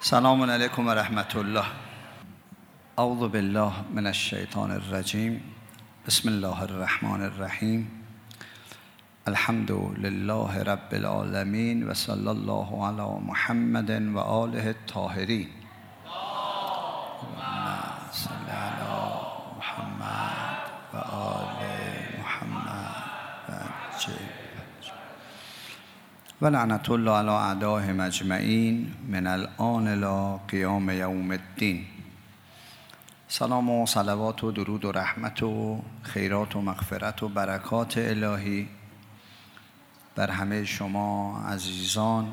سلام علیکم و رحمت الله. اعوذ بالله من الشیطان الرجیم. بسم الله الرحمن الرحیم. الحمد لله رب العالمین و صلی الله علی محمد و آله الطاهرین. اللهم صل علی محمد و آل محمد و عجل و لعنت الله علی اعدائهم اجمعین من الآن الی قیام یوم الدین. سلام و صلوات و درود و رحمت و خیرات و مغفرت و برکات الهی بر همه شما عزیزان،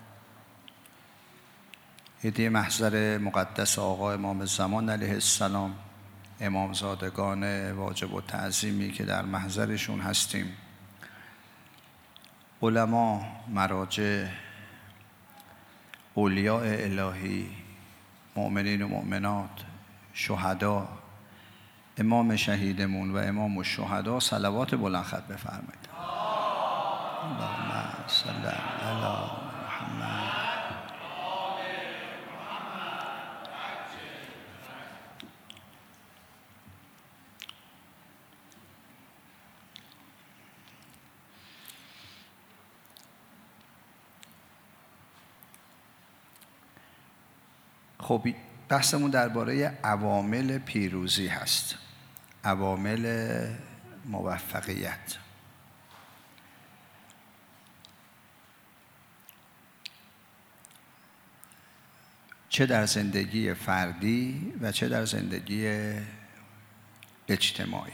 هدیه محضر مقدس آقا امام زمان علیه السلام، امامزادگان واجب و تعظیمی که در محضرشون هستیم، علما، مراجع، اولیاء الهی، مؤمنین و مؤمنات، شهدا، امام شهیدمون و امام الشهدا، صلوات بلند ختم بفرمایید. اللهم صل علی محمد. خب بحثمون درباره عوامل پیروزی هست، عوامل موفقیت. چه در زندگی فردی و چه در زندگی اجتماعی.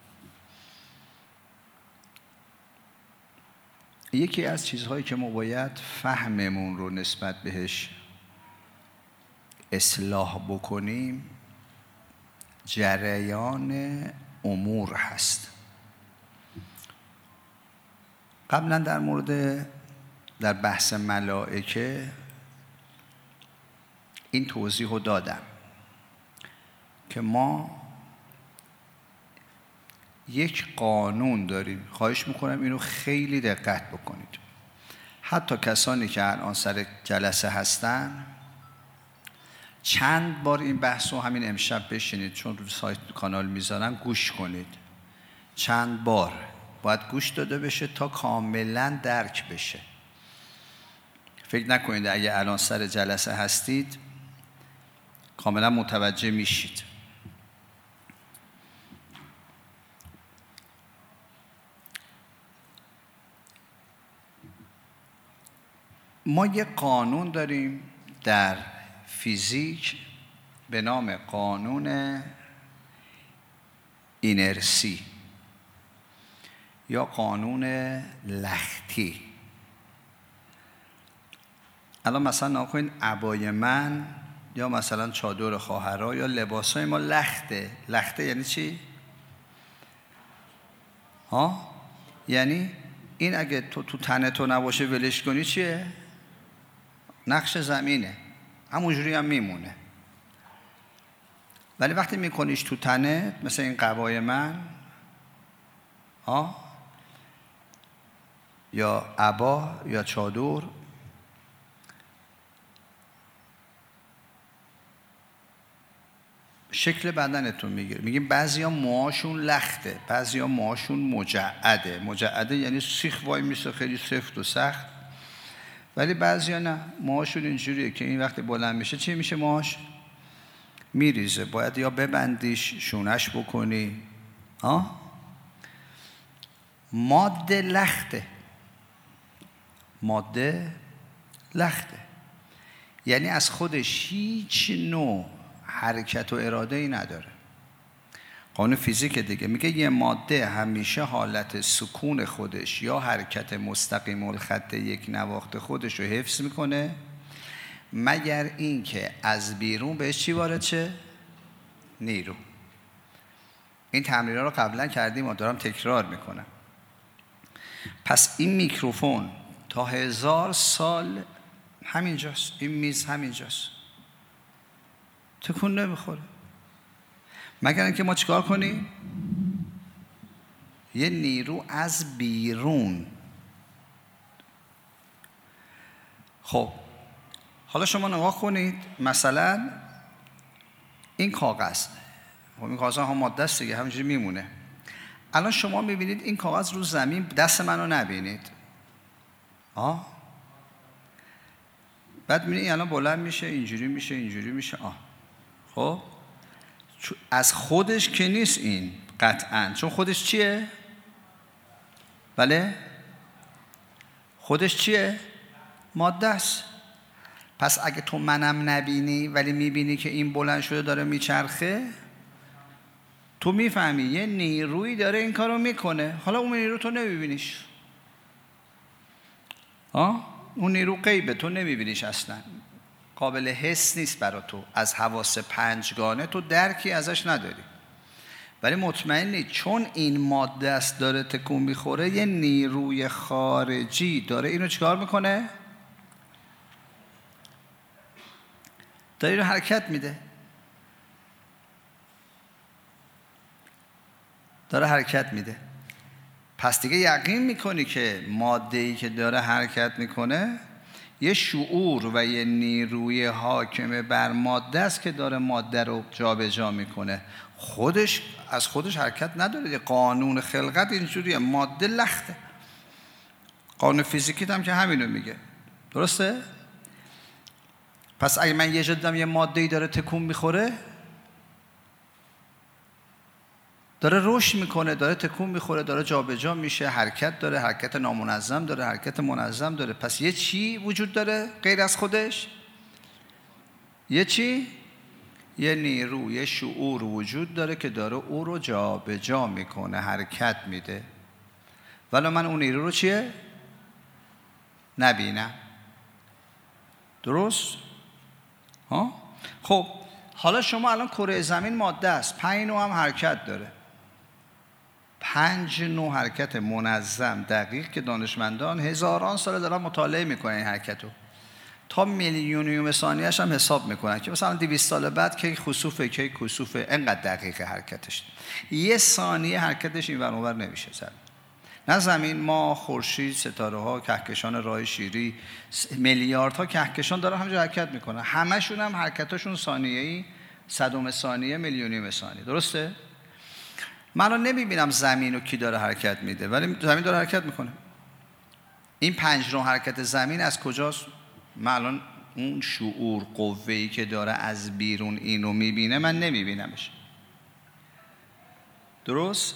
یکی از چیزهایی که ما باید فهممون رو نسبت بهش اصلاح بکنیم جریان امور هست. قبلا در بحث ملائکه این توضیح رو دادم که ما یک قانون داریم. خواهش میکنم اینو خیلی دقت بکنید. حتی کسانی که الان سر جلسه هستن چند بار این بحث رو همین امشب بشینید، چون رو سایت کانال میذارم، گوش کنید. چند بار باید گوش داده بشه تا کاملا درک بشه. فکر نکنید اگه الان سر جلسه هستید کاملا متوجه میشید. ما یه قانون داریم در فیزیک به نام قانون اینرسی یا قانون لختی. الان مثلا نکنید عبای من یا مثلا چادر خواهرها یا لباسای ما لخته. لخته یعنی چی؟ یعنی این اگه تو تنه تو نباشه ولش کنی چیه؟ نقش زمینه، همونجوری هم میمونه. ولی وقتی میکنیش تو تنه، مثل این قبای من یا عبا یا چادر، شکل بدنتون میگیره. میگیم بعضیا موهاشون لخته، بعضیا موهاشون مجعده. مجعده یعنی سیخ وای میشه، خیلی سفت و سخت. ولی بعضیا نه، موهاشون اینجوریه که این وقتی بلند میشه چی میشه؟ موهاش میریزه. باید یا ببندیش، شونش بکنی. ماده لخته. ماده لخته یعنی از خودش هیچ نوع حرکت و اراده ای نداره. قانون فیزیک دیگه میگه یه ماده همیشه حالت سکون خودش یا حرکت مستقیم الخط یک نواخت خودش رو حفظ میکنه، مگر این که از بیرون بهش چی وارد شه؟ نیرو. این تمرین‌ها رو قبلا کردیم و دارم تکرار میکنم. پس این میکروفون تا 1000 سال همینجاست، این میز همینجاست، تکون نمیخوره، مگر اینکه ما چیکار کنیم؟ یه نیرو از بیرون. خب حالا شما نگاه کنید مثلا این کاغذ، این کاغذ هم ماده است دیگه، همینجوری میمونه. الان شما میبینید این کاغذ رو زمین، دست منو نبینید، بعد میبینید الان بلند میشه، اینجوری میشه، اینجوری میشه. خب از خودش که نیست این قطعاً، چون خودش چیه؟ بله؟ خودش چیه؟ ماده است. پس اگه تو منم نبینی ولی میبینی که این بلند شده داره میچرخه، تو میفهمی یه نیرویی داره این کارو میکنه. حالا اون نیرو تو نمیبینیش، اون نیرو غیبه، تو نمیبینیش، اصلا قابل حس نیست برای تو، از حواس پنجگانه تو درکی ازش نداری. ولی مطمئنی چون این ماده است داره تکون میخوره، یه نیروی خارجی داره اینو چیکار میکنه؟ داره اینو حرکت میده، داره حرکت میده. پس دیگه یقین میکنی که ماده‌ای که داره حرکت میکنه یه شعور و یه نیروی حاکم بر ماده است که داره ماده رو جابجا میکنه. خودش از خودش حرکت نداره. قانون خلقت اینجوریه، ماده لخته. قانون فیزیکی هم که همینو میگه، درسته؟ پس اگه من یه جا دیدم یه ماده‌ای داره تکون میخوره، داره رشد میکنه، داره تکون میخوره، داره جابجا میشه، حرکت داره، حرکت نامنظم داره، حرکت منظم داره. پس یه چی وجود داره غیر از خودش؟ یه چی؟ یه نیرو، یه شعور وجود داره که داره او رو جابجا میکنه، حرکت میده. ولی من اون نیرو رو چیه؟ نبینم. درست؟ خب حالا شما الان کره زمین ماده است، 5 نوع هم حرکت داره، 5 نوع حرکت منظم دقیق که دانشمندان هزاران سال دارن مطالعه میکنن این حرکتو، تا میلیونیوم ثانیه‌اش هم حساب میکنن که مثلا 200 سال بعد کی خسوفه کی کسوفه، انقدر دقیق حرکتش. یه ثانیه حرکتش این ور اون ور نمیشه زد. نه زمین، ما، خورشید، ستاره ها، کهکشان راه شیری، میلیاردها کهکشان دارن همینجا حرکت میکنن، همشون هم حرکتاشون ثانیه‌ای، صدم ثانیه، میلیونیوم ثانیه. درسته؟ من رو نمیبینم زمین رو کی داره حرکت میده، ولی زمین داره حرکت میکنه. این 5 نوع حرکت زمین از کجاست؟ من الان اون شعور، قوه‌ای که داره از بیرون اینو میبینه، من نمیبینمش. درست؟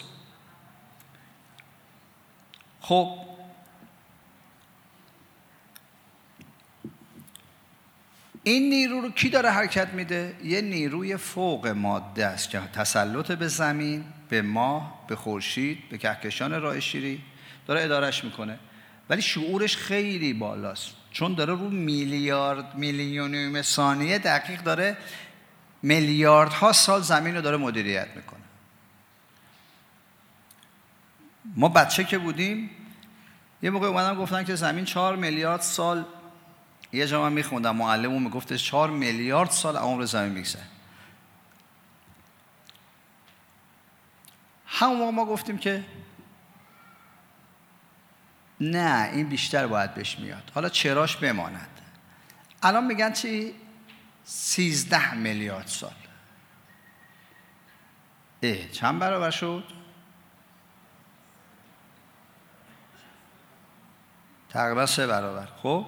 خب این نیرو رو کی داره حرکت میده؟ یه نیروی فوق ماده است که تسلط به زمین، به ماه، به خورشید، به کهکشان راه شیری داره ادارش میکنه. ولی شعورش خیلی بالاست، چون داره رو میلیونیوم ثانیه دقیق داره میلیاردها سال زمین رو داره مدیریت میکنه. ما بچه که بودیم یه موقع اومدن گفتن که زمین 4 میلیارد سال، یه جا من میخوندم معلمون میگفتش 4 میلیارد سال عمر زمین میگذره. همون موقع ما گفتیم که نه، این بیشتر باید بهش میاد، حالا چراش بماند. الان میگن چی؟ 13 میلیارد سال. چند برابر شد؟ تقریبا 3 برابر. خب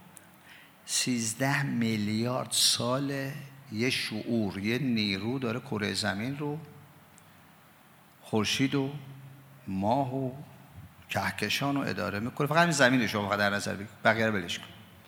13 میلیارد سال یه شعور، یه نیرو داره کره زمین رو، خورشید و ماه و کهکشان رو اداره میکنه. فقط همین زمین رو شما فقط در نظر بگیر، بقیه رو بلش کن.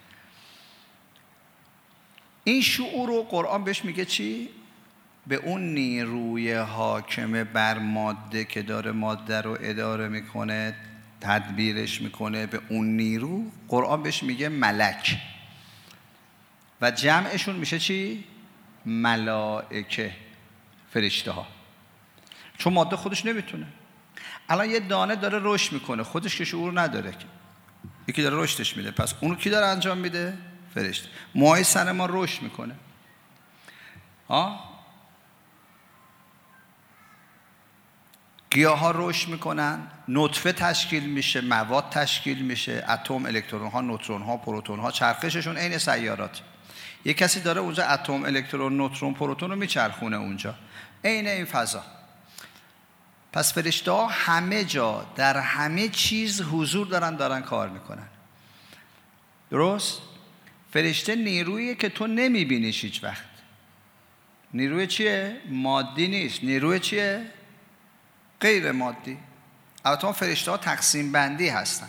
این شعور رو قرآن بهش میگه چی؟ به اون نیروی حاکم بر ماده که داره ماده رو اداره میکنه، تدبیرش میکنه، به اون نیرو قرآن بهش میگه ملک و جمعشون میشه چی؟ ملائکه، فرشته ها. چون ماده خودش نمیتونه. الان یه دانه داره رشد میکنه، خودش که شعور نداره، یکی داره رشدش میده، پس اونو کی داره انجام میده؟ فرشته. موهای سر ما رشد میکنه، گیاه ها رشد میکنن، نطفه تشکیل میشه، مواد تشکیل میشه، اتم، الکترون ها، نوترون ها، پروتون ها، چرخششون عین سیارات. یه کسی داره اونجا اتم، الکترون، نوترون، پروتون رو میچرخونه اونجا، عین این فضا. پس فرشته ها همه جا در همه چیز حضور دارن کار میکنن. درست؟ فرشته نیرویی که تو نمیبینیش هیچ وقت. نیروی چیه؟ مادی نیست. نیروی چیه؟ غیر مادی. البته فرشته ها تقسیم بندی هستن.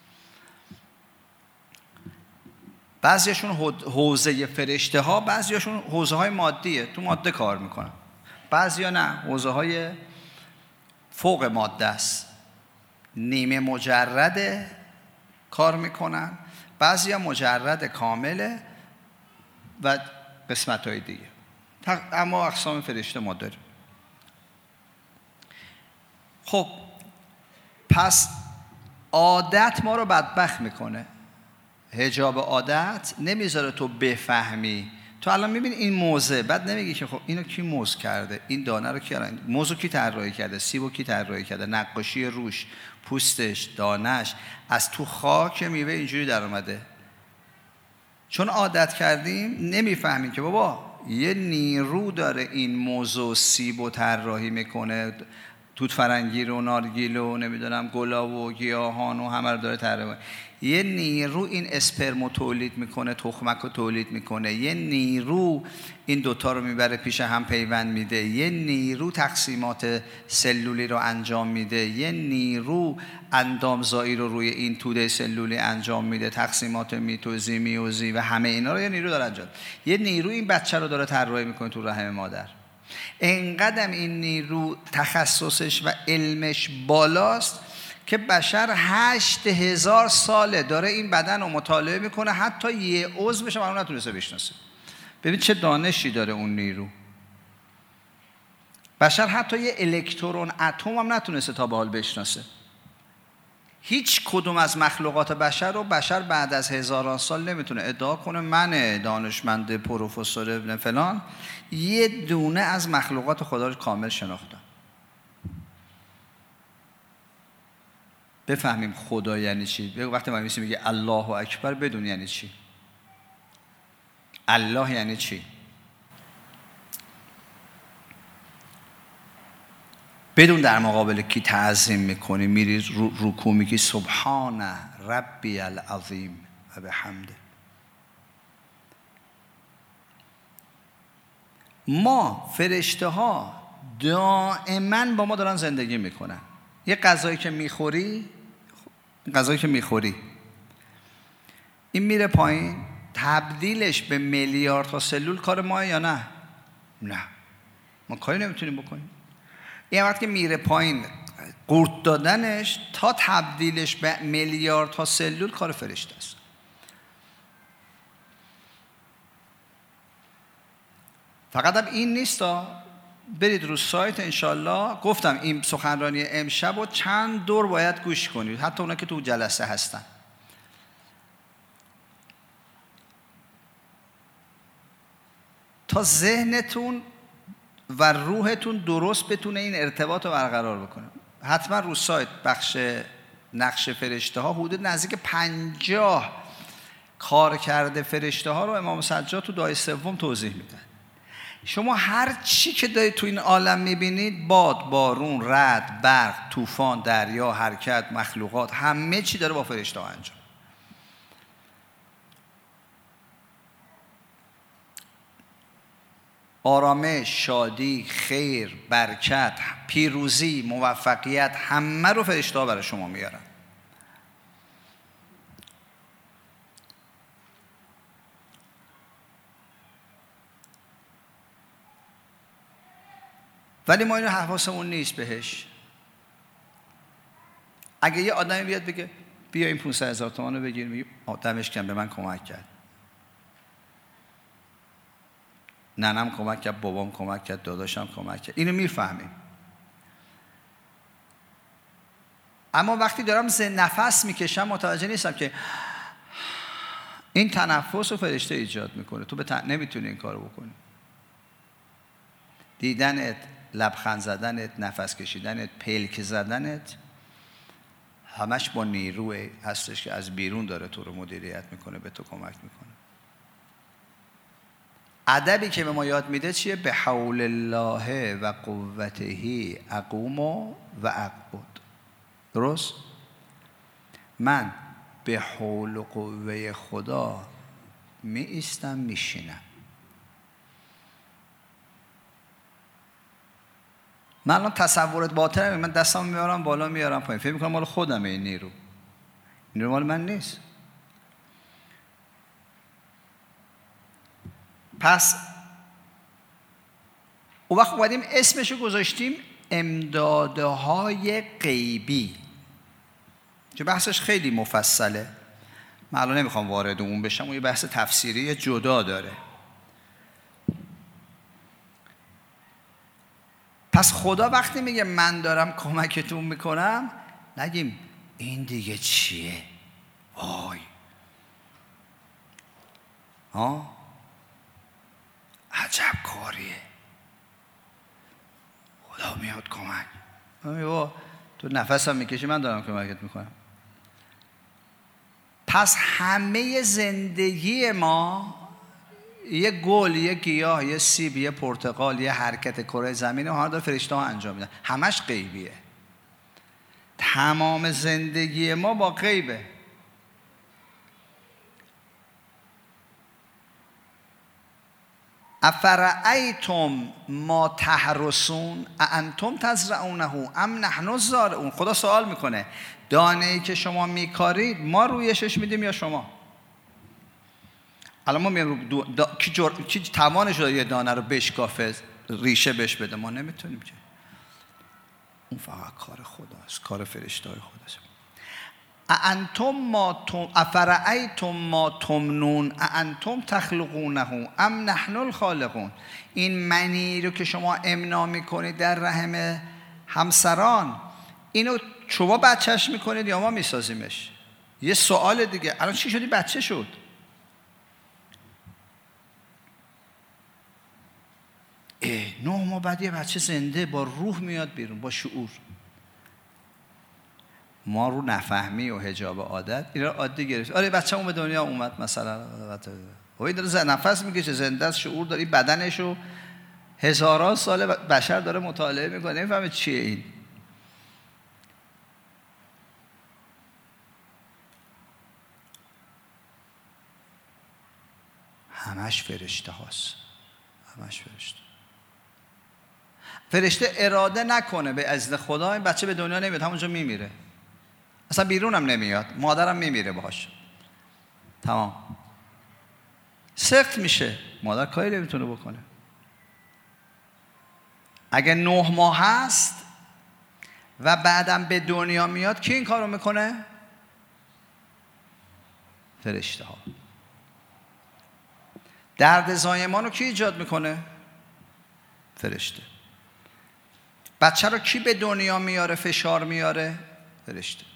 بعضیشون حوزه فرشته ها، بعضیشون حوزه های مادیه، تو ماده کار میکنن. بعضیا نه، حوزه های فوق ماده است، نیمه مجرد کار میکنن، بعضیا مجرد کامله و قسمت های دیگه. اما اقسام فرشته ما داریم. خب پس عادت ما رو بدبخت میکنه. حجاب عادت نمیذاره تو بفهمی. تو الان میبینی این موزه، بعد نمیگی که خب اینو کی موز کرده، این دانه رو کی آورد، موزو کی طراحی کرده، سیبو کی طراحی کرده، نقاشی روش، پوستش، دانش، از تو خاک میوه اینجوری در اومده. چون عادت کردیم نمیفهمیم که بابا یه نیرو داره این موزو سیبو طراحی میکنه، توت فرنگی رو، نارگیل و نمیدونم گلاب و گیاهان و همه رو داره طراحی میکنه. یه نیرو این اسپرمو تولید میکنه، تخمک رو تولید میکنه. یه نیرو این دوتا رو میبره پیش هم پیوند میده. یه نیرو تقسیمات سلولی رو انجام میده. یه نیرو اندامزایی رو روی این توده سلولی انجام میده، تقسیمات میتوزی، میوزی و همه اینا رو یه نیرو داره انجام. یه نیرو این بچه رو داره طراحی میکنه تو رحم مادر. انقدر این نیرو تخصصش و علمش بالاست که بشر 8000 ساله داره این بدن رو مطالعه میکنه، حتی یه عضوش هم نتونسته بشناسه. ببین چه دانشی داره اون نیرو. بشر حتی یه الکترون اتم هم نتونسته تا به حال بشناسه. هیچ کدوم از مخلوقات بشر رو بشر بعد از هزاران سال نمیتونه ادعا کنه من دانشمند پروفسور ابن فلان یه دونه از مخلوقات خدا رو کامل شناختم. بفهمیم خدا یعنی چی. وقتی ما میگیم الله اکبر بدون یعنی چی. الله یعنی چی؟ بدون در مقابل کی تعظیم میکنی، میری رکوع میگی سبحان ربی العظیم و بحمده. ما فرشته ها دائما با ما دارن زندگی میکنن. یه غذایی که میخوری این میره پایین، تبدیلش به میلیاردها سلول کار ما یا نه؟ نه، ما کاری نمیتونیم بکنیم. این وقت که میره پایین قورت دادنش تا تبدیلش به میلیاردها سلول کار فرشته است. فقط هم این نیست. برید رو سایت انشالله، گفتم این سخنرانی امشب و چند دور باید گوش کنید، حتی اونا که تو جلسه هستن. تا ذهنتون و روحتون درست بتونه این ارتباط رو برقرار بکنه. حتما رو سایت بخش نقش فرشته ها حدود نزدیک 50 کار کرده فرشته ها رو امام سجاد تو دعای سوم توضیح میده. شما هر چی که دارید تو این عالم میبینید، باد، بارون، رعد، برق، طوفان، دریا، حرکت، مخلوقات، همه چی داره با فرشته ها انجام. آرامش، شادی، خیر، برکت، پیروزی، موفقیت، همه رو فرشته ها برای شما میارن. ولی ما اینو حواسمون نیست بهش. اگه یه آدمی بیاد بگه بیا این 500,000 تومان رو بگیر، میگه دمش گرم به من کمک کرد، ننم کمک کرد، بابام کمک کرد، داداشم کمک کرد، اینو میفهمیم. اما وقتی دارم نفس میکشم متوجه نیستم که این تنفس رو فرشته ایجاد میکنه. تو نمیتونی این کارو بکنی. دیدنت، لبخند زدنت، نفس کشیدنت، پلک زدنت، همش با نیروی هستش که از بیرون داره تو رو مدیریت میکنه، به تو کمک میکنه. ادبی که به ما یاد میده چیه؟ به حول الله و قوته اقوم و اقعد. درست؟ من به حول و قوه خدا می ایستم میشینم. من الان تصورت باطنه، من دستم میارم بالا میارم پایین، فکر میکنم مال خودمه. این نیرو مال من نیست. پس اون وقت اومدیم اسمشو گذاشتیم امدادهای غیبی که بحثش خیلی مفصله. من الان نمیخوام وارد اون بشم، اون یه بحث تفسیری جدا داره. پس خدا وقتی میگه من دارم کمکتون میکنم، نگیم این دیگه چیه؟ وای عجب کاریه، خدا میاد کمک. تو نفسم میکشی، من دارم کمکت میکنم. پس همه زندگی ما یه گل، یه گیاه، یه سیب، یه پرتقال، یه حرکت کره زمین ها داره فرشته ها انجام میدن. همش غیبیه. تمام زندگی ما با غیبه. افرأیتم ما تحرسون اانتم تزرعونه ام نحن الزارعون. خدا سوال میکنه دانه ای که شما میکارید ما رویشش میدیم یا شما؟ الان ما میگیم کی توانش داره یه دانه رو بشکافه، ریشه بش بده؟ ما نمیتونیم که. اون فقط کار خداست، کار فرشته‌های خداست. افرأیتم ما تمنون اانتم تخلقونه ام نحن الخالقون. این منی رو که شما امنا میکنید در رحم همسران، اینو شما بچهش میکنید یا ما میسازیمش؟ یه سوال دیگه. الان چی شدی بچه شد؟ 9 ماه بعد یه بچه زنده با روح میاد بیرون، با شعور. ما رو نفهمی و حجاب عادت این رو عادی گرفت. آره بچه‌مون به دنیا اومد مثلا، وای داره نفس میکشه، زنده است، شعور داره، بدنشو هزاران سال بشر داره مطالعه میکنه، نمیفهمه چیه این. همش فرشته هاست، همش فرشته. فرشته اراده نکنه به اذن خدا این بچه به دنیا نمیاد، همونجا میمیره، اصلا بیرونم نمیاد، مادرم میمیره باهاش، تمام سخت میشه، مادر کاری نمیتونه بکنه. اگه 9 ماه هست و بعدم به دنیا میاد، کی این کارو میکنه؟ فرشته ها. درد زایمان رو کی ایجاد میکنه؟ فرشته. بچه رو کی به دنیا میاره، فشار میاره؟ فرشته.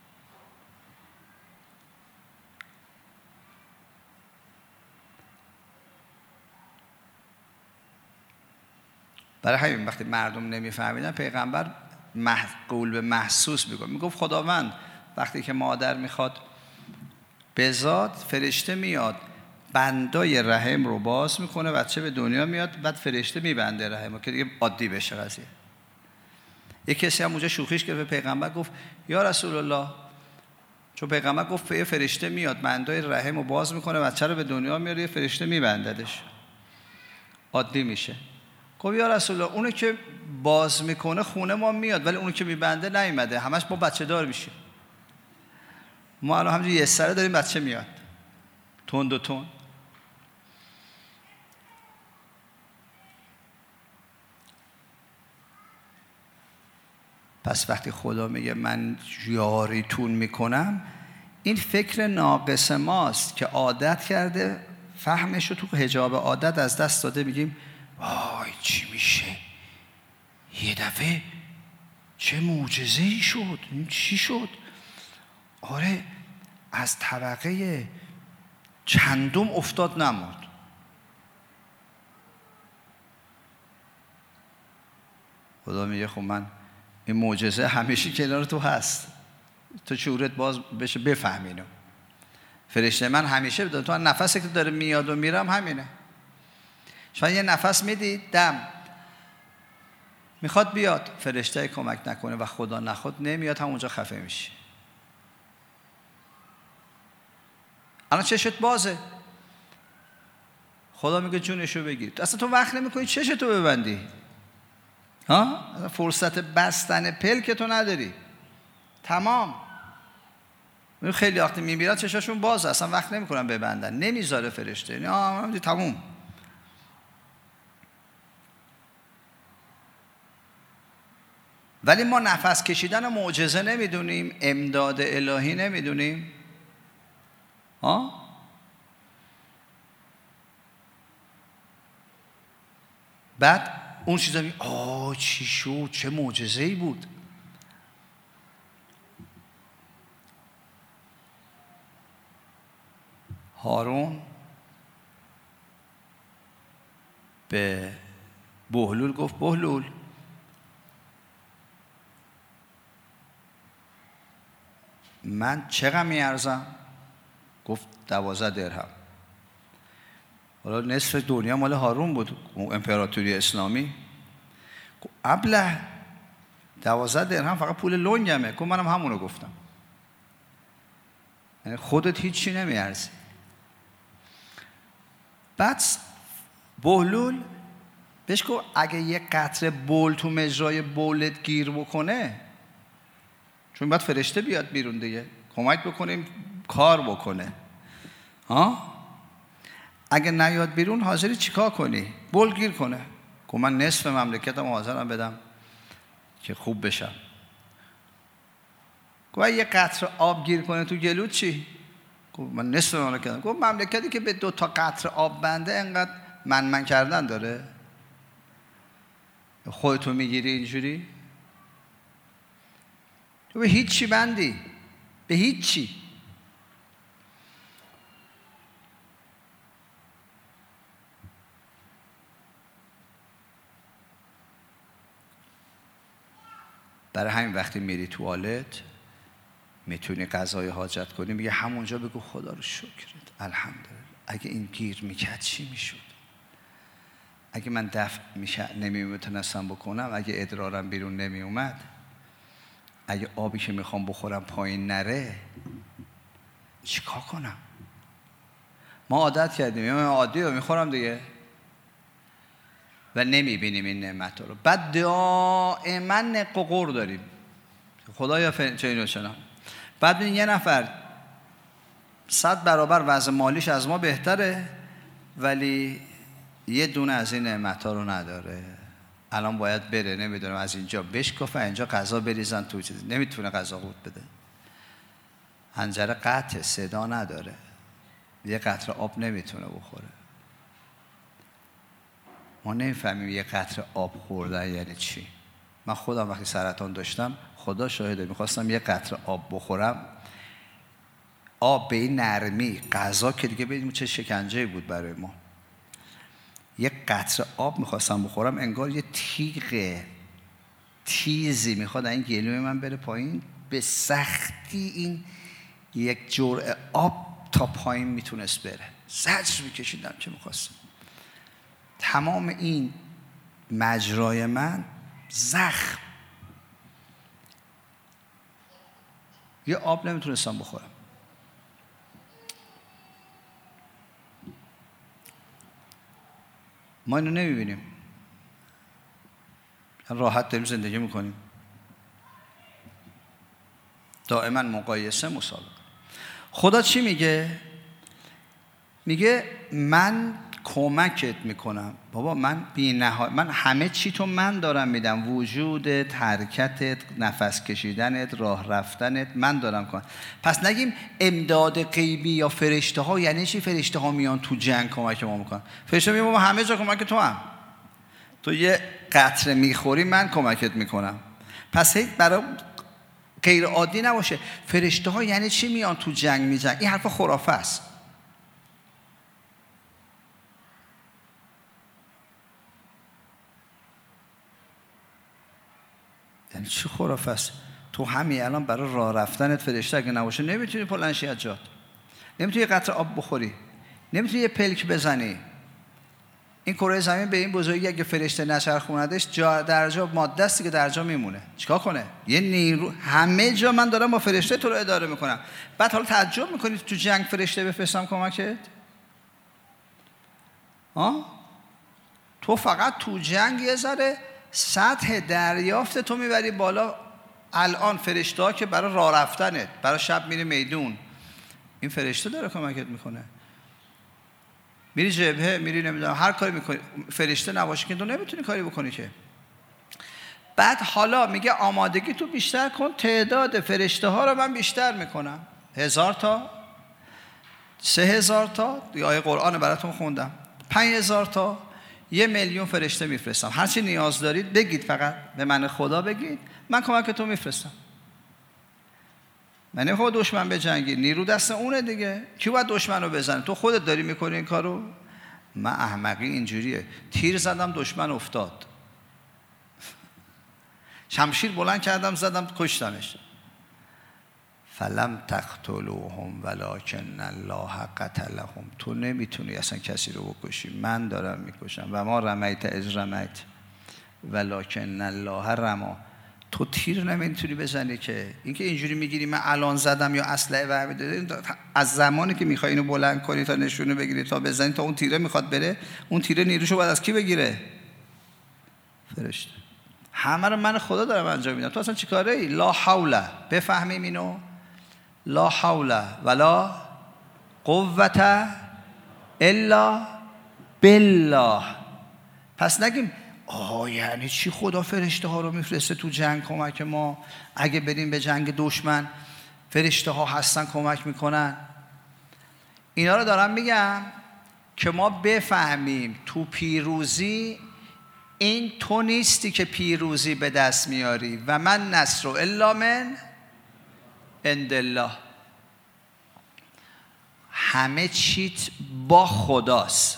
برای همین وقتی مردم نمیفهمیدن پیغمبر قول به محسوس میگفت خداوند وقتی که مادر میخواد بزاد، فرشته میاد بندای رحم رو باز میکنه، بچه به دنیا میاد، بعد فرشته میبنده رحم که دیگه عادی بشه قضیه. یک کسی هم اونجا شوخیش گرفت، پیغمبر گفت یا رسول الله، چون پیغمبر گفت یه فرشته میاد بندای رحم رو باز میکنه، بچه رو به دنیا میاره، یه فرشته میبنددش، عادی میشه. گفت یا رسول الله اونو که باز میکنه خونه ما میاد، ولی اونو که میبنده نیومده، همش ما بچه دار میشیم. ما الان همینجوری یه سره داریم بچه میاد تند و تند. پس وقتی خدا میگه من یاریتون میکنم، این فکر ناقص ماست که عادت کرده، فهمش رو تو حجاب عادت از دست داده. میگیم وای چی میشه، یه دفعه چه معجزه‌ای شد، این چی شد؟ آره از طبقه چندم افتاد نمود. خدا میگه خب من این معجزه همیشه کنار تو هست، تو شعورت باز بشه بفهمینو. فرشته من همیشه تو نفسی که داره میاد و میرم همینه. شما یه نفس میدید، دم میخواد بیاد، فرشته کمک نکنه و خدا نخواد نمیاد، همونجا خفه میشه. الان چشت بازه، خدا میگه جونشو بگیر، اصلا تو وقت نمیکنی چشتو ببندی. فرصت بستن پلک تو نداری. تمام. خیلی وقتی میمیرن چشاشون بازه، اصلا وقت نمیکنن ببندن، نمیذاره فرشته. نه تموم. ولی ما نفس کشیدن معجزه نمیدونیم، امداد الهی نمیدونیم. بعد اون چیزا چی شد، چه معجزه‌ای بود. هارون به بهلول گفت بهلول من چقدر میارزم؟ گفت 12 درهم. حالا نصف دنیا مال هارون بود، امپراتوری اسلامی. ابله 12 درهم فقط پول لنگمه. گفت منم همونو گفتم. یعنی خودت هیچی نمیارزی. بعد بهلول بهش گفت اگه یه قطره بول تو مجرای بولت گیر بکنه، چون باید فرشته بیاد بیرون دیگه کمک بکنیم کار بکنه، اگه نیاد بیرون حاضری چیکار کنی؟ بول گیر کنه. گفت من نصف مملکتم حاضرم بدم که خوب بشم. گفت یه قطره آب گیر کنه تو گلوت چی؟ گفت من نصف مملکتم. گفت مملکتی که به 2 قطره آب بنده انقدر من کردن داره؟ خودتو میگیری اینجوری؟ تو به هیچی بندی، به هیچی. برای همین وقتی میری توالت میتونی قضای حاجت کنی، میگه همونجا بگو خدا رو شکرت، الحمدلله. اگه این گیر میکرد چی میشد؟ اگه من دفع نمیتونستم بکنم، اگه ادرارم بیرون نمی اومد، اگه آبی که میخوام بخورم پایین نره، چیکار کنم؟ ما عادت کردیم، من عادی رو میخورم دیگه و نمیبینیم این نعمت رو. بعد دائما نق و قور داریم، خدایا چه اینو چنان. بعد ببین یه نفر 100 برابر وضع مالیش از ما بهتره ولی یه دونه از این نعمت‌ها رو نداره. الان باید بره نمیدونم از اینجا بشکافه، اینجا غذا بریزن تو چیز، نمیتونه غذا قورت بده، حنجره قطعه، صدا نداره، یه قطره آب نمیتونه بخوره. ما نمیفهمیم یه قطره آب خوردن یعنی چی. من خودم وقتی سرطان داشتم، خدا شاهده، میخواستم یه قطره آب بخورم، آب به این نرمی، غذا که دیگه ببینیم چه شکنجه‌ای بود برای ما. یه قطره آب میخواستم بخورم، انگار یه تیغ تیزی میخواد این گلوی من بره پایین، به سختی این یک جرعه آب تا پایین میتونست بره، زجر میکشیدم که میخواستم. تمام این مجرای من زخم، یه آب نمیتونستم بخورم. ما اینو نمیبینیم، راحت داریم زندگی میکنیم، دائما مقایسه، مسابقه. خدا چی میگه؟ میگه من کمکت میکنم. بابا من من همه چی تو من دارم میدم، وجودت، حرکتت، نفس کشیدنت، راه رفتنت من دارم کنم. پس نگیم امداد غیبی یا فرشته ها. یعنی چی فرشته ها میان تو جنگ کمک ما میکنن؟ فرشته میگه ما همه جا کمک تو هم، تو یه قطره میخوری من کمکت میکنم. پس هیچ برای غیر عادی نباشه. فرشته ها یعنی چی میان تو جنگ میجنگ؟ این حرف خرافه است. یعنی چی خرافه است؟ تو همین الان برای راه رفتنت فرشته اگه نباشه نمیتونی پلنشی از جات، نمیتونی یه قطره آب بخوری، نمیتونی یه پلک بزنی. این کره زمین به این بزرگی اگه فرشته نچرخوندش در جا ماده است که در جا میمونه. چیکار کنه؟ یه نیرو همه جا من دارم با فرشته تو رو اداره میکنم. بعد حالا تعجب میکنید تو جنگ فرشته بفرستم کمکت؟ تو فقط تو جنگ یه ذره سطح دریافت تو میبری بالا. الان فرشته ها که برای راه رفتنت، برای شب میری میدون، این فرشته داره کمکت میکنه. میری جبهه، میری نمیدونم هر کاری میکنی، فرشته نباشه که تو نمیتونی کاری بکنی که. بعد حالا میگه آمادگی تو بیشتر کن، تعداد فرشته ها رو من بیشتر میکنم. 1000 تا، 3000 تا، دیگه آیه قرآن براتون خوندم، 5000 تا، 1,000,000 فرشته میفرستم. هر چی نیاز دارید بگید، فقط به من خدا بگید، من کمکتون میفرستم. من نمیخوام دشمن بجنگی، نیرو دست اونه دیگه. کی باید دشمن رو بزنه؟ تو خودت داری میکنی این کارو؟ من احمقی اینجوریه، تیر زدم دشمن افتاد، شمشیر بلند کردم زدم کشتمش. فلم تقتلوهم ولکن الله قتلهم. تو نمیتونی اصلا کسی رو بکشی، من دارم میکشم. و ما رمیت اذ رمیت ولکن الله رما. تو تیر نمیتونی بزنی که. اینکه اینجوری میگیری من الان زدم یا اسلحه وهمی دادی، از زمانی که میخوای اینو بلند کنی تا نشونه بگیری تا بزنی تا اون تیره میخواد بره، اون تیره نیروشو باید از کی بگیره؟ فرشته. همه رو من خدا دارم انجام میدم. تو اصلا چیکاره ای؟ لا حول. بفهمیم اینو؟ لا حول ولا قوة الا بالله. پس نگیم یعنی چی خدا فرشته ها رو میفرسته تو جنگ کمک ما؟ اگه بریم به جنگ دشمن فرشته ها هستن کمک میکنن. اینا رو دارم میگم که ما بفهمیم تو پیروزی این تو نیستی که پیروزی به دست میاری. و من نصر الا من عند الله. همه چیت با خداست.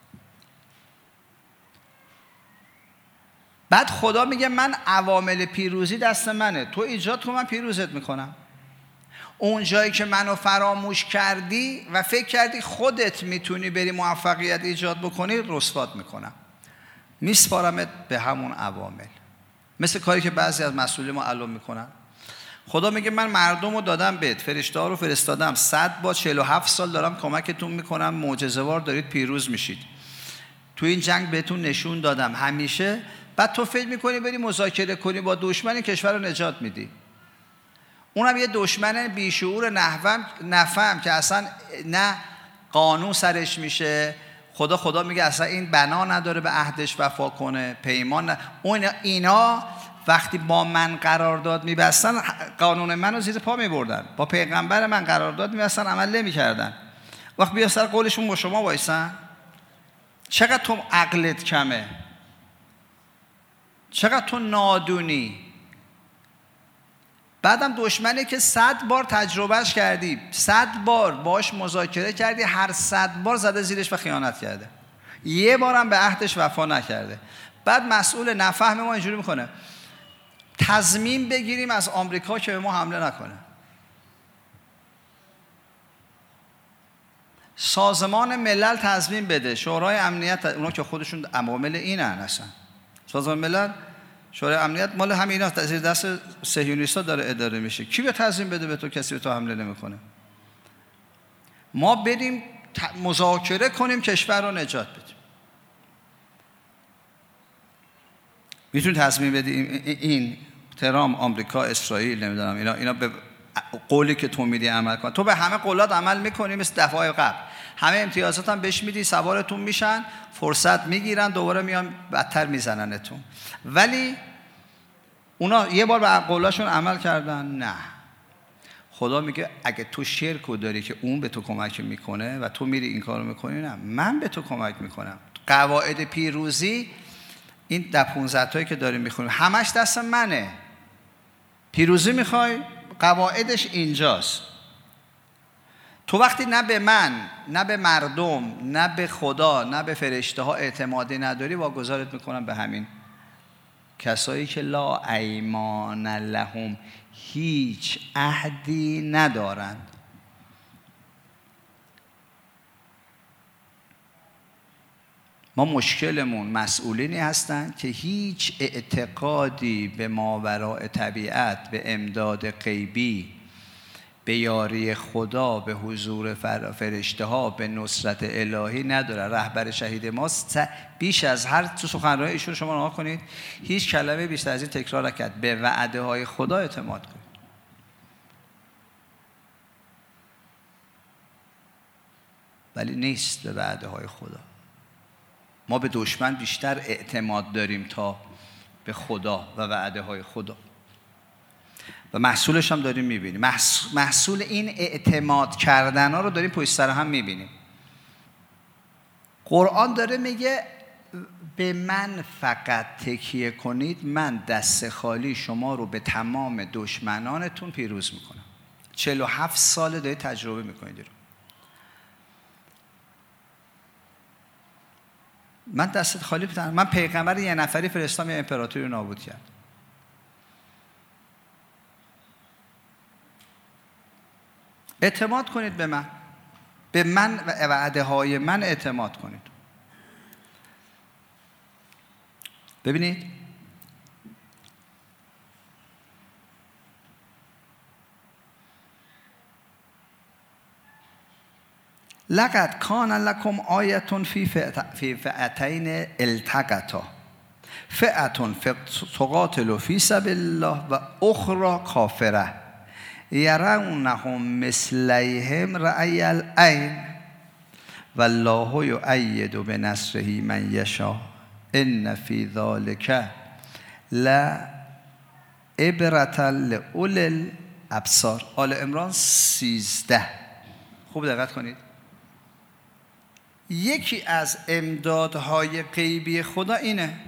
بعد خدا میگه من عوامل پیروزی دست منه، تو ایجاد کن من پیروزت میکنم. اون جایی که منو فراموش کردی و فکر کردی خودت میتونی بری موفقیت ایجاد بکنی، رسوات میکنم، میسپارمت به همون عوامل. مثل کاری که بعضی از مسئولین ما الان میکنن. خدا میگه من مردم رو دادم بهت، فرشته ها رو فرستادم، 100 با 47 سال دارم کمکتون میکنم، معجزه‌وار دارید پیروز میشید، تو این جنگ بهتون نشون دادم همیشه. بعد تو فکر میکنی بری مذاکره کنی با دشمن کشور رو نجات میدی. اونم یه دشمن بیشعور نفهم که اصلا نه قانون سرش میشه. خدا میگه اصلا این بنا نداره به عهدش وفا کنه، پیمان اینا وقتی با من قرارداد میبستن قانون منو زیر پا میبردن، با پیغمبر من قرارداد میبستن عمل نمیکردن. وقت بیا سر قولشون با شما وایسن. چقدر تو عقلت کمه، چقدر تو نادونی. بعدم دشمنی که 100 بار تجربهش کردی، 100 بار باش مذاکره کردی، هر 100 بار زده زیرش و خیانت کرده، یه بارم به عهدش وفا نکرده. بعد مسئول نفهم ما اینجوری میکنه تضمین بگیریم از آمریکا که به ما حمله نکنه. سازمان ملل تضمین بده، شورای امنیت، اونا که خودشون عوامل اینن اصلا. سازمان ملل، شورای امنیت مال همینا، زیر دست صهیونیست‌ها داره اداره میشه. کی به تضمین بده به تو کسی به تو حمله نمیکنه؟ ما بریم مذاکره کنیم کشور رو نجات بدیم. میتونی تضمین بدی این ترامپ، آمریکا، اسرائیل، نمیدونم اینا به قولی که تو میدی عمل کن. تو به همه قولات عمل میکنی مثل دفعه قبل، همه امتیازات هم بهش میدی، سوارتون میشن، فرصت میگیرن، دوباره میان بدتر میزننتون. ولی اونا یه بار به قولاشون عمل کردن؟ نه. خدا میگه اگه تو شرکو داری که اون به تو کمک میکنه و تو میری این کارو میکنی، نه، من به تو کمک میکنم. قواعد پیروزی این 15 تایی که داریم میخونیم همش دست منه. پیروزی میخوای؟ قواعدش اینجاست. تو وقتی نه به من، نه به مردم، نه به خدا، نه به فرشته ها اعتمادی نداری، واگذارت میکنم به همین کسایی که لا ایمان لهم، هیچ عهدی ندارند. ما مشکلمون مسئولینی هستن که هیچ اعتقادی به ماوراء طبیعت، به امداد غیبی، به یاری خدا، به حضور فرشته ها، به نصرت الهی نداره. رهبر شهید ما بیش از هر تو سخنرانی ایشون شما نگاه کنید، هیچ کلمه بیشتر از این تکرار نکرد: به وعده های خدا اعتماد کنید. ولی نیست به وعده های خدا. ما به دشمن بیشتر اعتماد داریم تا به خدا و وعده های خدا، و محصولش هم داریم میبینیم. محصول این اعتماد کردن ها رو داریم پشت سر هم میبینیم. قرآن داره میگه به من فقط تکیه کنید، من دست خالی شما رو به تمام دشمنانتون پیروز میکنم. 47 سال دارید تجربه میکنید رو. من دست خالی بودم. من پیغمبر یه نفری فرستادم، یه امپراتوری رو نابود کرد. اعتماد کنید به من، به من و وعده های من اعتماد کنید. ببینید لقد کان لکم آیة فی فئتین التقطا فئة تقاتل فی سبیل الله و اخرى کافره یرونهم مثلیهم رأی العین والله یؤید بنصره من یشاء ان فی ذلک لعبرة لأولی الابصار. آل عمران 13. خوب دقت کنید. یکی از امدادهای غیبی خدا اینه،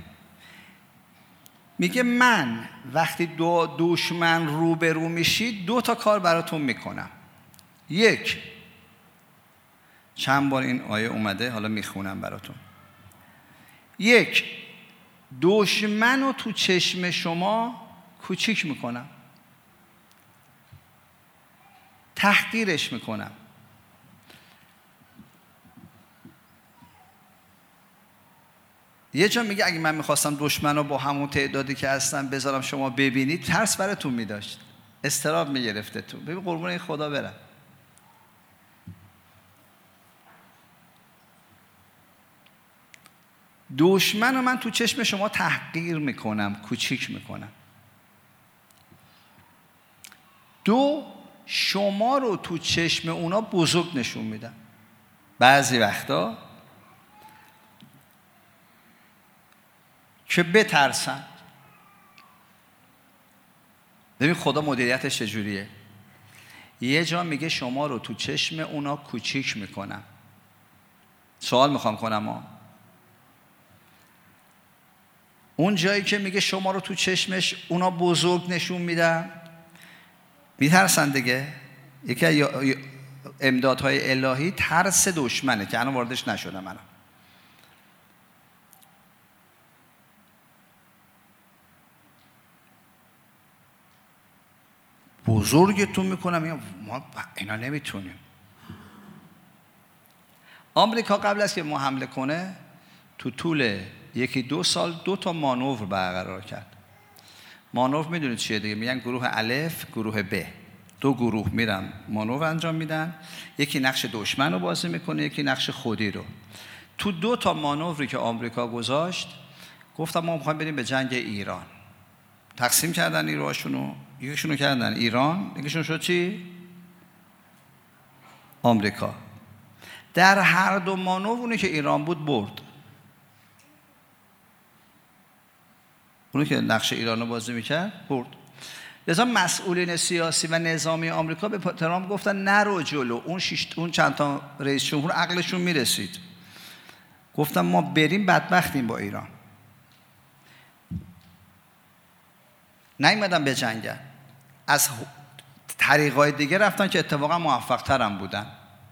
میگه من وقتی دشمن روبرو میشید 2 تا کار براتون میکنم. یک، چند بار این آیه اومده، حالا میخونم براتون. یک، دشمن رو تو چشم شما کوچیک میکنم، تحقیرش میکنم. یه جا میگه اگه من میخواستم دشمن رو با همون تعدادی که هستن بذارم شما ببینید، ترس براتون میداشت، استراب میگرفته تو. ببین قربون این خدا برم. دشمن رو من تو چشم شما تحقیر میکنم، کوچیک میکنم. 2، شما رو تو چشم اونا بزرگ نشون میدم. بعضی وقتا که بترسن. ببین خدا مدیریتش چجوریه. یه جا میگه شما رو تو چشم اونا کوچیک میکنم. سوال میخوام کنم اون جایی که میگه شما رو تو چشمش اونا بزرگ نشون میدم، میترسن دیگه. یکی از امدادهای الهی ترس دشمنه که الان واردش نشدم. الان بزرگتون میکنم، ما اینا نمیتونیم. آمریکا قبل از که ما حمله کنه تو طول 1-2 سال 2 تا مانور برقرار کرد. مانور میدونید چیه دیگه؟ میگن گروه الف، گروه ب. 2 گروه میرن مانور انجام میدن، یکی نقش دشمن رو بازی میکنه، یکی نقش خودی رو. تو 2 تا مانوری که آمریکا گذاشت، گفتم ما میخوایم بریم به جنگ ایران. تقسیم کردن نیروهاشونو، یکیشونو کردن ایران، یکیشون شد چی؟ آمریکا. در هر 2 مانور اونی که ایران بود برد. اونی که نقش ایران رو بازی میکرد برد. لذا مسئولین سیاسی و نظامی آمریکا به ترامپ گفتن نرو جلو. اون چند تا رئیس جمهور عقلشون میرسید، گفتن ما بریم بدبختیم با ایران. نیومدن به جنگن، از طریقای دیگه رفتن که اتفاقا موفق ترم بودن.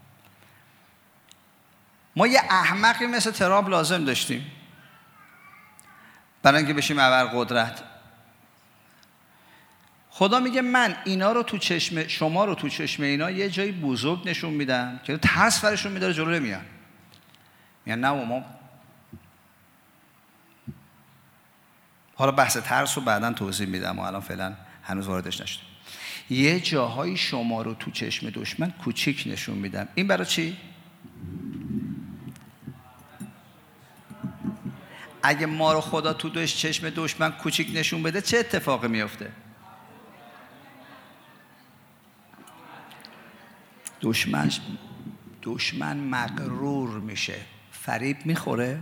ما یه احمقی مثل ترامپ لازم داشتیم برای اینکه بشیم ابرقدرت. خدا میگه من اینا رو تو چشم شما رو تو چشم اینا یه جایی بزرگ نشون میدم که ترس فرشون میداره، جلو نمیان. میگن نه ما حالا بحث ترس رو بعداً توضیح میدم و الان فعلا هنوز واردش نشدم. یه جاهای شما رو تو چشم دشمن کوچیک نشون میدم. این برای چی؟ اگه ما رو خدا تو چشم دشمن کوچیک نشون بده چه اتفاقی میفته؟ دشمن مغرور میشه. فریب میخوره.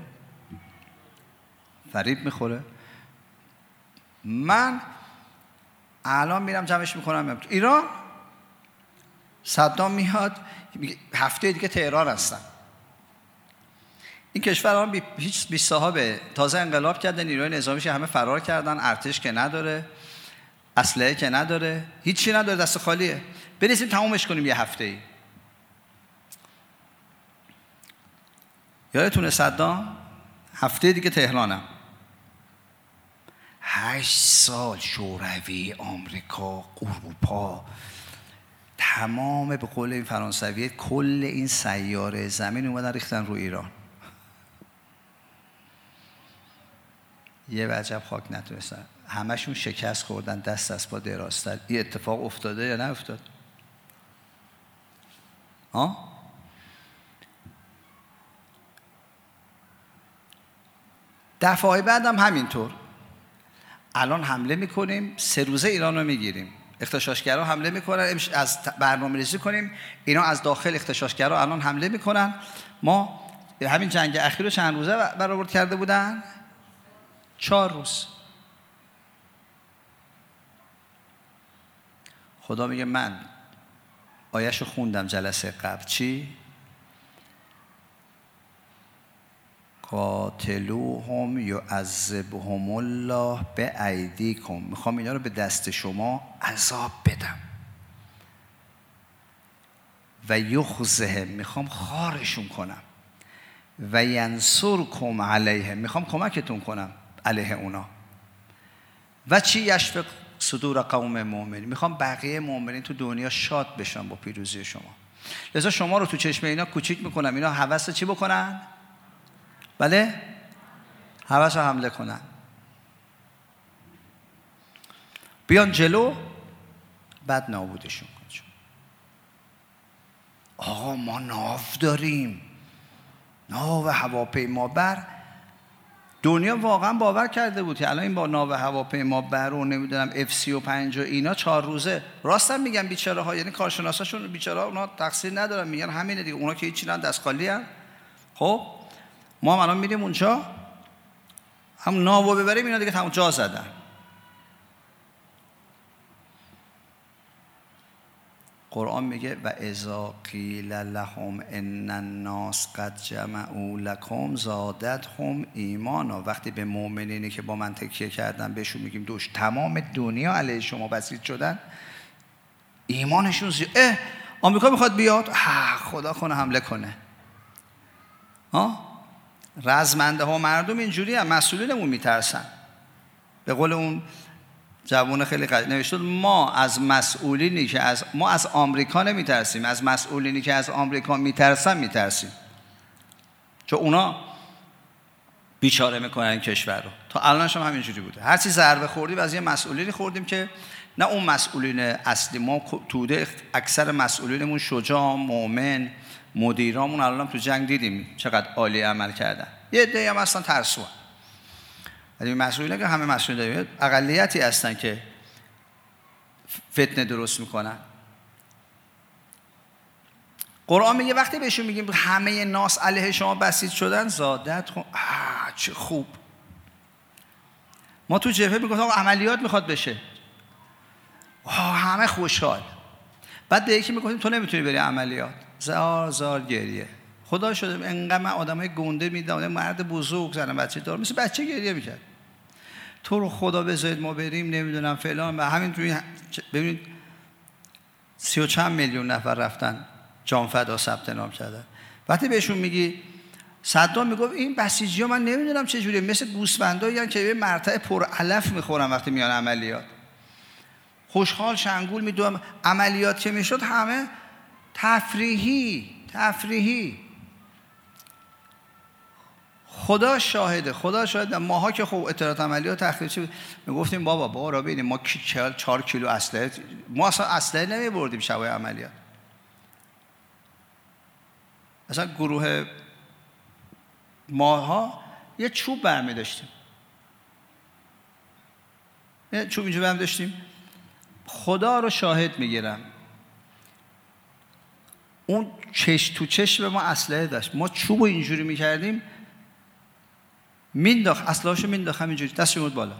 من الان میرم جمعش میکنم ایران. صدام میاد هفته دیگه تهران هستن. این کشور الان هیچ بی صاحبه، تازه انقلاب کردن، نیروی نظامیش همه فرار کردن، ارتش که نداره، اسلحه که نداره، هیچی نداره، دست خالیه. بریزیم تمومش کنیم یه هفته ای. یادتونه صدام هفته دیگه تهرانم. 8 سال شوروی، آمریکا، اروپا، تمام به قول این فرانسویه کل این سیاره زمین اومدن ریختن رو ایران. یه وجب خاک نتونستن. همشون شکست خوردن، دست از پا دراستن. این اتفاق افتاده یا نه افتاد؟ دفعه بعدم همینطور. الان حمله میکنیم، 3 روزه ایران رو میگیریم. اغتشاشگرها حمله میکنن، از برنامه ریزی کنیم اینا از داخل اغتشاشگرها الان حمله میکنن. ما همین جنگ اخیر رو چند روزه برآورد کرده بودن؟ 4 روز. خدا میگه من آیه‌شو خوندم جلسه قبل. چی؟ قاتلوهم یعذبهم الله بایدیکم. میخوام اینا رو به دست شما عذاب بدم. و یخزهم، میخوام خارشون کنم. و ینصرکم علیهم، میخوام کمکتون کنم علیه اونا. و چی؟ یشفق صدور قوم مؤمنین، میخوام بقیه مؤمنین تو دنیا شاد بشن با پیروزی شما. لذا شما رو تو چشم اینا کوچیک میکنم، اینا هوس چی بکنن؟ بله؟ هوس رو حمله کنن. بیان جلو، بعد نابودشون کن. آقا ما ناو داریم، ناو هواپیما بر. دنیا واقعا باور کرده بود که الان این با ناو هواپیما بر و نمیدونم F-35 اینا 4 روزه. راستم میگم بیچاره ها، یعنی کارشناساشون بیچاره ها، اونا تقصیر ندارن، میگن همینه دیگه، اونا که هیچی ندارن، دست خالی ان. خب ما هم الان میریم اونجا، هم ناو ببریم، اینا دیگه تمام جا زدن. قرآن میگه و اذا قیل لهم ان الناس قد جمعوا لكم زادتهم ایمانا. وقتی به مؤمنینی که با من تکیه کردن بهشون میگیم تمام دنیا علیه شما بسیج شدن، ایمانشون آمریکا میخواد بیاد، خدا کنه حمله کنه. رزمنده ها مردم اینجوری هم، مسئولینمون میترسن. به قول اون جوان خیلی قدیم نوشته ما از مسئولینی که ما از آمریکا نمیترسیم، از مسئولینی که از آمریکا میترسیم، چون اونا بیچاره میکنن کشور رو. تا الانش هم همینجوری بوده. هر چی ضربه خوردیم از یه مسئولینی خوردیم که نه اون مسئولین اصلی. ما توده اکثر مسئولینمون شجاع، مؤمن، مدیرامون الان تو جنگ دیدیم چقدر عالی عمل کردن. یه عده‌ای هم اصلا ترسوان. این مسئولین که همه مسئولین داریم، اقلیتی هستن که فتنه درست میکنن. قرآن میگه وقتی بهشون میگیم همه ناس علیه شما بسیج شدن، زادت چه خوب. ما تو جبهه میگفتم عملیات میخواد بشه، همه خوشحال. بعد به یکی میگفتیم تو نمیتونی بری عملیات، زار گریه. خدا شده انقدر من آدمای گنده میدادم، مرد بزرگ زن بچه دار مثل بچه گریه میکرد. تو رو خدا بذارید ما بریم نمیدونم فلان. و همین توی ببینید 30 و چند میلیون نفر رفتن جان فدا ثبت نام کردن. وقتی بهشون میگی صدام میگفت این بسیجی‌ها من نمیدونم چه جوریه، مثل گوسفندایی که به مرتع پر علف میخورن وقتی میان عملیات. خوشحال شنگول میدوام. عملیات که میشد همه تفریحی. خدا شاهده، خدا شاهده. ماها که خب اطلاعات عملی و تخریبی میگفتیم بابا را ببینیم ما 4 کیلو اسلحه، ما اصلا اسلحه نمیبردیم شبای عملیات. اصلا گروه ماها یه چوب برمی داشتیم، یه چوب اینجا برمی داشتیم. خدا رو شاهد میگیرم اون چش تو چش به ما اسلحه داشت، ما چوب رو اینجوری میکردیم مینداخت، اسلحه‌اشو مینداخت همینجوری دستش بود بالا.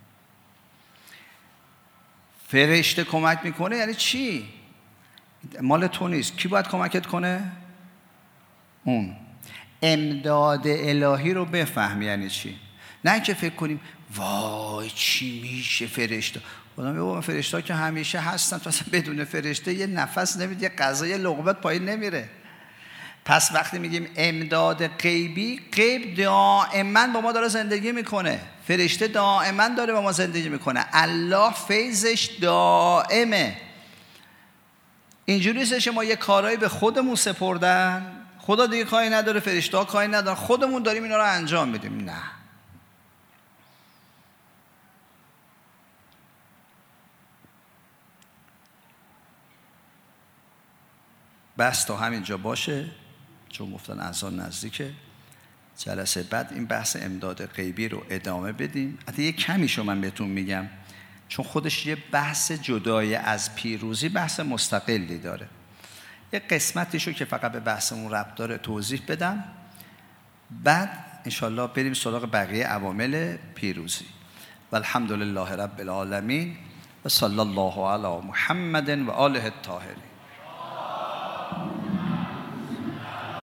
فرشته کمک میکنه یعنی چی؟ مال تو نیست، کی باید کمکت کنه؟ اون. امداد الهی رو بفهم یعنی چی، نه اینکه فکر کنیم وای چی میشه فرشته. خدا میگه بابا فرشته که همیشه هستن، تو اصلا بدون فرشته یه نفس نمیدی، یه غذا یه لقمت پایین نمیره. پس وقتی میگیم امداد غیبی، غیب دائما با ما داره زندگی میکنه، فرشته دائما داره با ما زندگی میکنه، الله فیضش دائمه. اینجوری نیست که ما یه کارایی به خودمون سپردن، خدا دیگه کاری نداره، فرشته ها کاری ندارن، خودمون داریم اینا رو انجام میدیم. نه، بس تا همینجا باشه، چون گفتن اذان نزدیکه. جلسه بعد این بحث امداد غیبی رو ادامه بدیم. حتی یه کمیشو من بهتون میگم، چون خودش یه بحث جدای از پیروزی، بحث مستقلی داره. یه قسمتیشو که فقط به بحثمون ربط داره توضیح بدم، بعد انشالله بریم سراغ بقیه عوامل پیروزی. و الحمدلله رب العالمین و صلی الله علی محمد و آله الطاهرین.